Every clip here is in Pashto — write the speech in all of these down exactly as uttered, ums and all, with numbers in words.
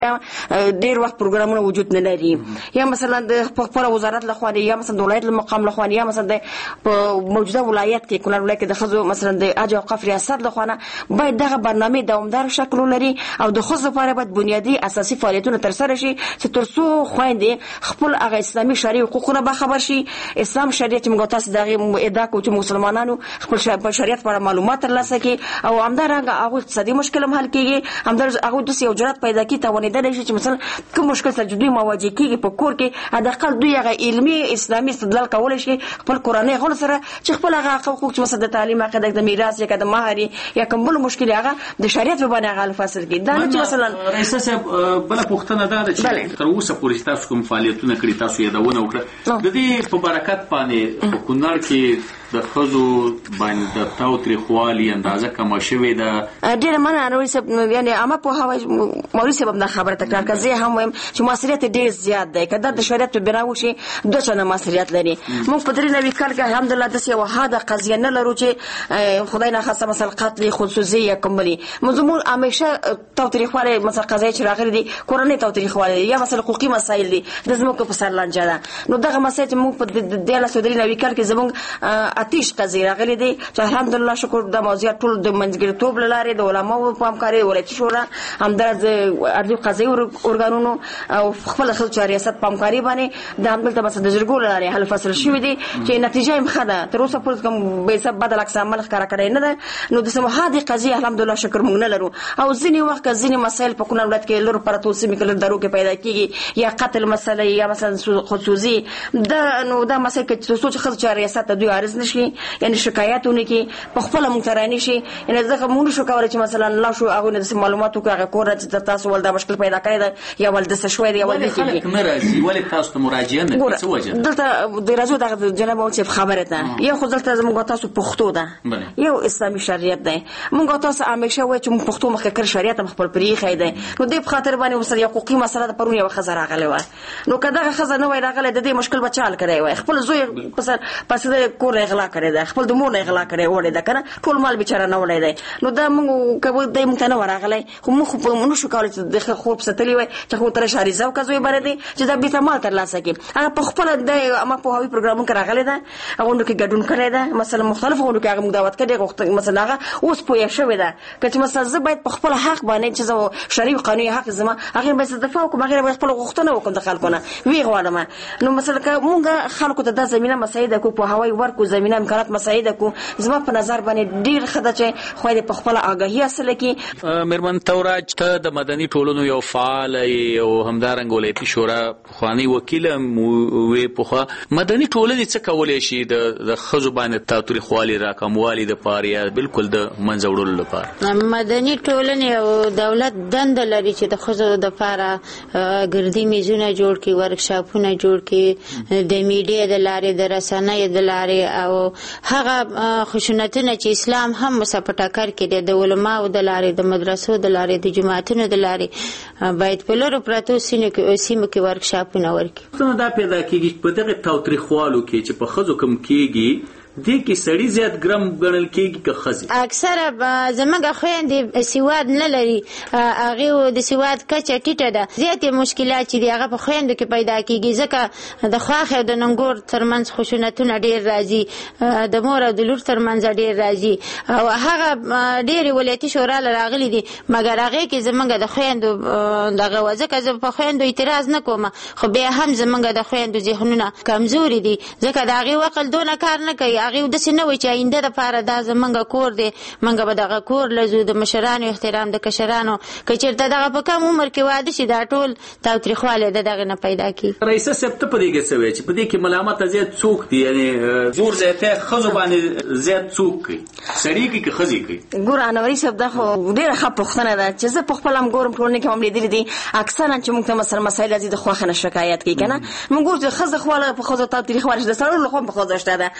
ډیر وخت پروګرامونه وجود نه لري، یا مثلا د خپل وزارت لخوا یا مثلا د ولایت مقام لخوا یا مثلا د موجوده ولایت کې کونړ ولایت کې د خزو مثلا د حج او اوقاف ریاست لخوا باید دغه برنامه دوامدار شکل ولري او د خزو لپاره باید بنیادی اساسي فعالیتونه ترسره شي چې ترڅو خويندې خپل هغه اسلامي شرعي حقوقونه به خبر شي. اسلام شریعت موږ تاسو دغه ادعا کوو چې مسلمانانو خپل شریعت په معلومات ترلاسه کړي او همدارنګه هغه اقتصادي مشکل هم حل کیږي، همدارنګه هغه د یو جرأت پیدا کی توانیدل شي چې مثلا کوم مشکل سره دوی مواجه کیږي په کور کې حداقل دوی هغه علمي اسلامي استدلال کول شي خپل قرآني غول سره چې خپل هغه حقوق چې مثلا د تعلیم حق د میراث یا د مهر یا کوم بل مشکل هغه د شریعت په باندې هغه فاصله کې دا نه چې مثلا رئیس صاحب بل پوښتنه دا ده چې تر اوسه پورې تاسو کوم فعالیتونه کړی تاسو یادونه وکړه د دې په برکت باندې په کونړ کې د خزو باندې د تاوتریخوالي اندازه کم شوې ده ډېر مننه نوري صاحب. یعنی عامه په هوا مولوي صاحب دا خبره تکرار کړه زه هم وایم چې مسؤلیت ډېر زیات دی کله د شریعت په بنا وشي دوه چنه مسؤلیت لري. موږ په درې نوي کال کې الحمدلله د یو هاده قضیه نه لرو چې خدای نه خاصه مثلا قتل خصوصي یا کوملی موږ همیشه تاوتریخوالي مثلا قضایي چې راغلي دي کورنۍ تاوتریخوالي یا مثلا حقوقي مسایل دي د زموږ په سر لانجه ده. نو دغه مسایل چې موږ په د لاس درې نوي کال کې زموږ آتش قضیه راغلي دي چې الحمدلله شکر د موضوع ټول د منځګړیتوب لاره د علماو په همکاري ولایتي شورا همدارد ارضي قضایي ارګانونو او خپل خلک ریاست په همکاري باندې د همدلته مثلا د جرګو لاره حل فصل شوې دي چې نتیجه یې مخه ده تر اوسه پورې کوم به سبب بدل اقسام ملخ کار کړی نه ده. نو د سمه هدي قضیه الحمدلله شکر موږ نه لرو او ځینې وخت ځینې مسایل په کونړ ولایت کې لور پر توسي میکل درو کې پیدا کیږي یا قتل مسله یا مثلا خصوصي دا نو دا مسایل چې سوچ خلک ریاست دوی عارض نشي یعنی شکایتونه کې په خپل مونږ شي یعنی ځکه موږ شو کولای چې مثلا الله شو هغه د معلوماتو هغه کور چې تاسو ول دا مشکل پیدا کړی دا یا ول د شوې یا ول د کې نه راځي ولې تاسو ته مراجعه نه کوي څه وجه دلته د راځو د جناب او چې خبره ده یو خو دلته موږ تاسو پښتو ده یو اسلامي شریعت ده موږ تاسو همیشه وایو چې موږ پښتو مخکې کړ شریعت خپل پرې خیده نو د په خاطر باندې وسره حقوقي مسله ده پرونه یو خزر راغلی و نو کله خزر نه وای راغلی د دې مشکل بچال کړی وای خپل زوی پس پس د کور اغلا کړی ده خپل د مور اغلا کړی وړي ده کنه ټول مال بیچاره نه وړي ده نو دا موږ کبه د موږ نه وراغلی خو موږ په منو شو کولای چې د خوب ستلی وای چې خو تر شاریزه او کزوی باندې چې دا بیت مال تر لاسه کې هغه په خپل د اما په هوی پروګرامونو کې راغلی ده هغه نو کې ګډون کړی ده مثلا مختلف غوډو کې هغه موږ دعوت کړی غوښته مثلا هغه اوس پوهه شوې ده چې مثلا زه باید په خپل حق باندې چې زه شرعي قانوني حق زما هغه به دفاع کوم هغه به خپل غوښتنه وکړم د خلکونه وی غواړم نو مثلا موږ خلکو ته د زمينه مساعده کو په هوای ورکو زمينه امکانات مساعده کو زما په نظر باندې ډیر خدای چې خو دې په خپل آگاهی اصل کې مرمن توراج ته د مدني ټولنو یو فعال او همدارنګ ولایتي شورا خواني وکیل وی په مدني ټولنې څه کولای شي د خزو باندې تاوتریخوالي راکموالي د پاره بالکل د منځوړلو لپاره مدني ټولنې او دولت دند لري چې د خزو د لپاره ګردي میزونه جوړ کړي ورکشاپونه جوړ کړي د میډیا د لارې د رسنۍ د لارې او هغه خشونتونه چې اسلام هم مسپټاکر کړي د علماء د لارې د مدرسو د لارې د جماعتونو د لارې باید په لورو پراتو سینو کې سیمو کې ورکشاپونه ورکړي. څنګه دا پیدا کیږي په دغه تاوتریخوالو کې چې په خزو کم کیږي دې کې سړی زیات ګرم ګڼل کېږي که ښځې اکثره زموږ خویندې سواد نه لري هغې د سواد کچه ټیټه ده زیاتې مشکلات چې دي هغه په خویندو کې پیدا کېږي ځکه د خواښې او د ننګور ترمنځ خشونتونه ډېر راځي د مور او د لور ترمنځ ډېر راځي او هغه ډېرې ولایتي شورا له راغلي دي مګر هغې کې زموږ د خویندو دغه وه ځکه زه په خویندو اعتراض نه کوم خو بیا هم زموږ د خویندو ذهنونه کمزوري دي ځکه د هغې عقل دونه کار نه کوي هغه داسې نه وي چې آینده دپاره دا زمونږ کور دی موږ به دغه کور لزو د مشرانو احترام د کشرانو که چېرته دغه په کم عمر کې واده شي دا ټول تاوتریخوالی د دغې نه پیدا کېږي. رئیسه صاحب ته په دې کې څه وایي چې په دې کې ملامته زیات څوک دي یعنې زور زیاتی ښځو باندې زیات څوک کوي سړي کوي که ښځې کوي؟ ګوره انوري صاحب دا خو ډېره ښه پوښتنه ده چې زه په خپله هم ګورم ټولنې کې هم لیدلي دي اکثرا چې موږ ته مثلا مسایل راځي د خوښه نه شکایت کوي که نه موږ ګورو چې ښځه خواله په ښځو تاوتریخوالی شته د سړو لخوا په ښځو شته ده او بیا د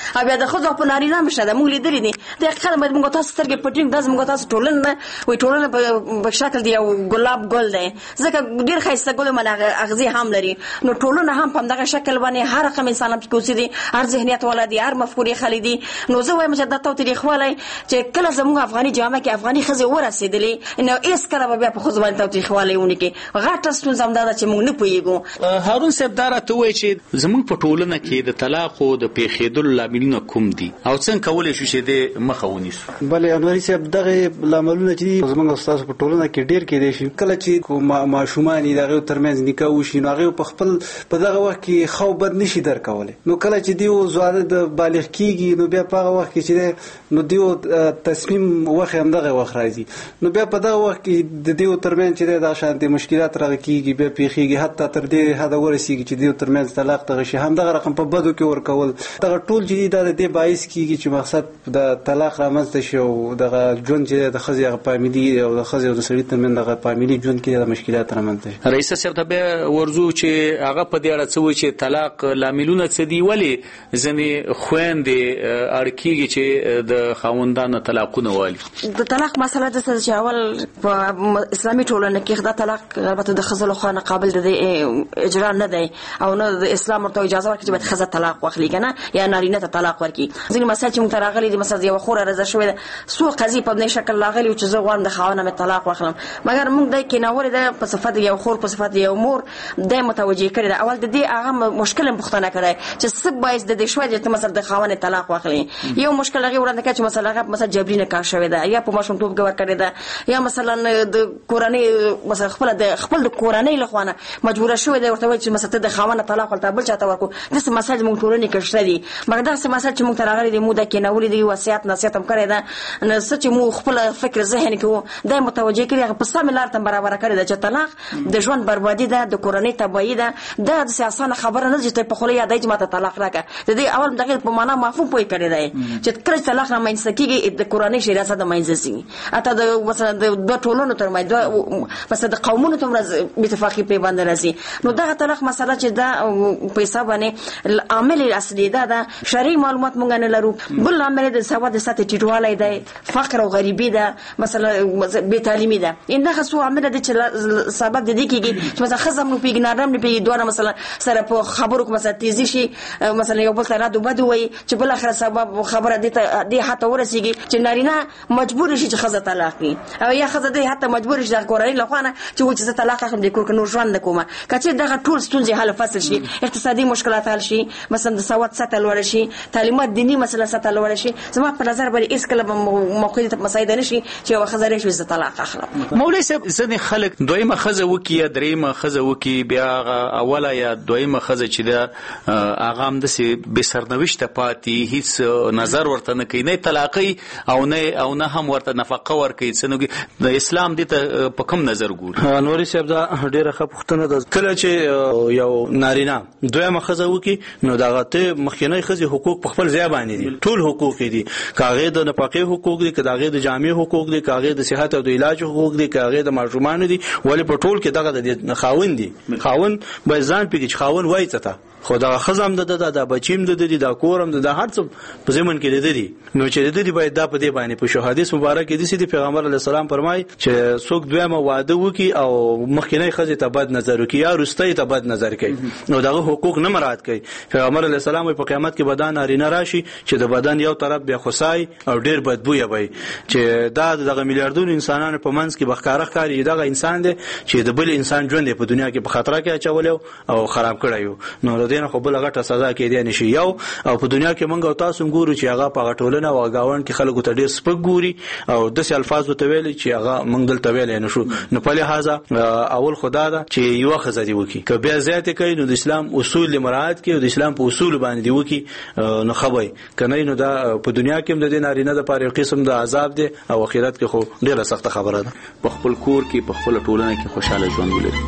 خو په نارینه مشه ده موږ لیدلې دي د حقیقت باید موږ تاسو سترګې پټینګ داس موږ تاسو ټولنه وي ټولنه په شکل دی یو ګلاب ګل دی ځکه ډیر ښایسته ګل من اغزي هم لري نو ټولنه هم په دغه شکل باندې هر رقم انسان په کوسي دي هر ذهنیت ولادي هر مفکوري خلیدي نو زه وایم چې د تاریخوالي چې کله زموږ افغاني جامه کې افغاني خزه ورسېدلې نو ایس کله بیا په خو ځوان تاریخوالي ونی کې غاټه ستونزه هم دا چې موږ نه پوهیږو. هارون صاحب دا راته وایي چې زموږ په ټولنه کې د طلاق او د پیښېدلو لاملونه کوم دي او څنګه کولی شو چې د مخه ونیسو؟ بلې انوري صاحب دغه لاملونه چې زموږ استاد په ټولنه کې ډیر کېدای شي کله چې ماشومان د هغه ترمنځ نکاح وشي نو هغه په خپل په دغه وخت کې خو بد نشي درکولی نو کله چې دیو زواره د بالغ کیږي نو بیا په هغه وخت کې چې نو دیو تصمیم وخت هم دغه وخت راځي نو بیا په دغه وخت کې د دیو ترمنځ چې د شانتي مشکلات راغکیږي بیا پیخیږي حتی تر دې حد ورسیږي چې دیو ترمنځ طلاق دغه شي هم دغه رقم په بدو کې ورکول دغه ټول چې دا د دې باعث کیږي چې مقصد د طلاق رامنځته شي او دغه ژوند چې د ښځې هغه فامیلي او د ښځې او د سړي ترمنځ دغه فامیلي ژوند کې د مشکلات رامنځته شي. رئیس صاحب ته بیا ورځو چې هغه په دې اړه څه وایي چې طلاق لاملونه څه دي ولې ځینې خویندې اړ کېږي چې د خاوندانو طلاقونه والي؟ د طلاق مسله داسې ده چې اول په اسلامي ټولنه کې دا طلاق البته د ښځو لخوا نه قابل د اجرا نه دی او نه د اسلام ورته اجازه ورکړي چې باید ښځه طلاق واخلي که نه یا نارینه ته طلاق ورکړي. ځینې مسایل چې موږ ته راغلي دي مثلا یوه خوره رضا شوې ده څو قضیې په دې شکل راغلي وو چې زه غواړم د خاوند نه مې طلاق واخلم مګر موږ دی کېناولې ده په صفت یو خور په صفت یو مور دی متوجه کړې ده اول د دې هغه مشکل هم پوښتنه کړی چې څه باعث د دې شوی چې ته مثلا د خاوند طلاق واخلي یو مشکل هغې وړاندې کړی چې مثلا هغه مثلا جبري نکاح شوې ده یا په ماشومتوب کې ورکړې ده یا مثلا د کورنۍ مثلا خپل د خپل د کورنۍ لخوا نه مجبوره شوې ده ورته وایي چې مثلا ته د خاوند طلاق ولته بل چاته ورکړو داسې مسایل زموږ ټولنې کې شته دي مګر داسې مسایل چې موږ ته راغلي دي موږ دا کېنولي دي وصیت نصیحت هم کړی ده نو څه چې موږ خپل فکر ذهن کې وو دا یې متوجه کړي هغه په سمې لار ته برابره کړې ده چې طلاق د ژوند بربادي ده د کورنۍ تباهي ده دا داسې اسانه خبره نه ده چې ته په خوله یادوي چې ما ته طلاق راکړه د دې اول دغې په معنا مفهوم پوه کړی دی چې کله چې طلاق رامنځته کېږي د کورنۍ شریعت د منځه ځي حتی د مثلا د دوه ټولنو ترمنځ دوه مثلا د قومونو ترمنځ بېاتفاقي پرې باندې راځي نو دغه طلاق مسله چې دا په حساب باندې عامل اصلي دا ده شرعي معلومات مونږ نه لرو بل عامل د سواد د سطح ټیټوالی دی فقر او غریبي ده مثلا بې تعلیمي ده ان دغه څو عامل دي چې سبب د دې کېږي چې مثلا ښځه هم نه پوهېږي نارینه هم نه پوهېږي دواړه مثلا سره په خبرو کې مثلا تیزي شي مثلا یو بل ته رد و بد ووایي چې بالاخره سبب خبره دې ته دې حد ته ورسېږي چې نارینه مجبور شي چې ښځه طلاق کړي او یا ښځه دې حتی مجبور شي د کورنۍ لخوا نه چې وایي چې زه طلاق اخلم دې کور کې نور ژوند نه کومه که چېرې دغه ټول ستونزې حل فصل شي اقتصادي مشکلات حل شي مثلا د سواد سطح لوړه شي تعلیمات دیني مسله سطح لوړه شي زما په نظر باندې هېڅکله به موقعیت مسایده نه شي چې یوه ښځه راشي زه طلاق اخلم. مولوي صاحب ځینې خلک دویمه ښځه وکړي یا درېیمه ښځه وکړي بیا هغه اوله یا دویمه ښځه چې ده هغه همداسې بې سرنوشته پاتې هېڅ نظر ورته نه کوي نه یې طلاقوي او نه او نه هم ورته نفقه ورکوي څه نه د اسلام دې ته په کوم نظر ګوري؟ نوري صاحب دا ډېره ښه پوښتنه ده کله چې یو نارینه دویمه ښځه وکړي نو د هغه ته مخکینۍ ښځې حقوق په خپل ځای باندې دي ټول حقوق دي که هغې د نفقې حقوق دي که د هغې د جامې حقوق دي که هغې د صحت او د علاج حقوق دي که هغې د ماشومانو دي ولې په ټول کې دغه د خاوند دي خاوند باید ځان پکې چې خاوند وایي څه ته خو دا ښځه هم د ده دا بچي هم د ده دي دا کور هم د ده هر څه په ضمن کې د ده دي نو چې د ده دي باید دا په دې باندې په شو حدیث مبارک کې داسې دي پیغمبر علیه السلام فرمایي چې څوک دویمه واده وکړي او مخکینۍ ښځې ته بد نظر وکړي یا وروستۍ ته بد نظر کوي نو دغه حقوق نه مراعات کوي پیغمبر علیه السلام وایي په قیامت کې به دا نارینه راشي چې د بدن یو طرف بیا خوسای او ډېر بدبویه وي چې دا دغه میلیاردونو انسانانو په منځ کې به ښکاره ښکاري دغه انسان دی چې د بل انسان ژوند یې په دنیا کې په خطره کې اچولی او خراب کړی نو د دې نه خو بله غټه سزا کېدی نه شي یو او په دنیا کې موږ او تاسو ګورو چې هغه په ټولنه او ګاونډ کې خلکو ته ډېر سپک ګوري او داسې الفاظ ورته ویلي چې هغه موږ دلته ویلی نه شو نو په لحاظه اول خو دا ده چې یوه ښځه دې وکړي که بیا زیاتې کوي نو د اسلام اصول دې مراعات کړي او د اسلام په اصولو باندې دې وکړي نو ښه به که نه نو دا په دنیا کې هم د دې نارینه دپاره یو قسم د عذاب دی او آخرت کې خو ډېره سخته خبره ده په خپل کور کې په خپله ټولنه کې خوشحاله ژوند ولري.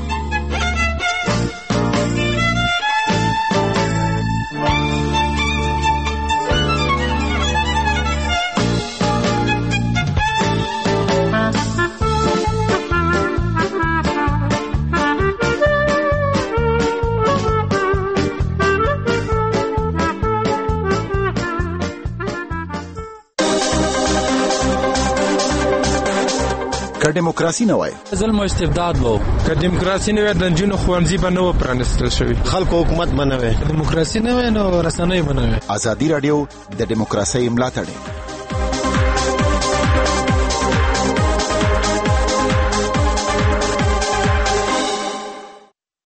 که دیموکراسي نه وای ظلم او استبداد وو، که دیموکراسي نه وای د نجونو ښوونځي به نه و پرانیستل شوي، خلکو حکومت به نه وای، دیموکراسي نه وای نو رسنۍ به نه وای. ازادي راډیو د دیموکراسۍ ملاتړ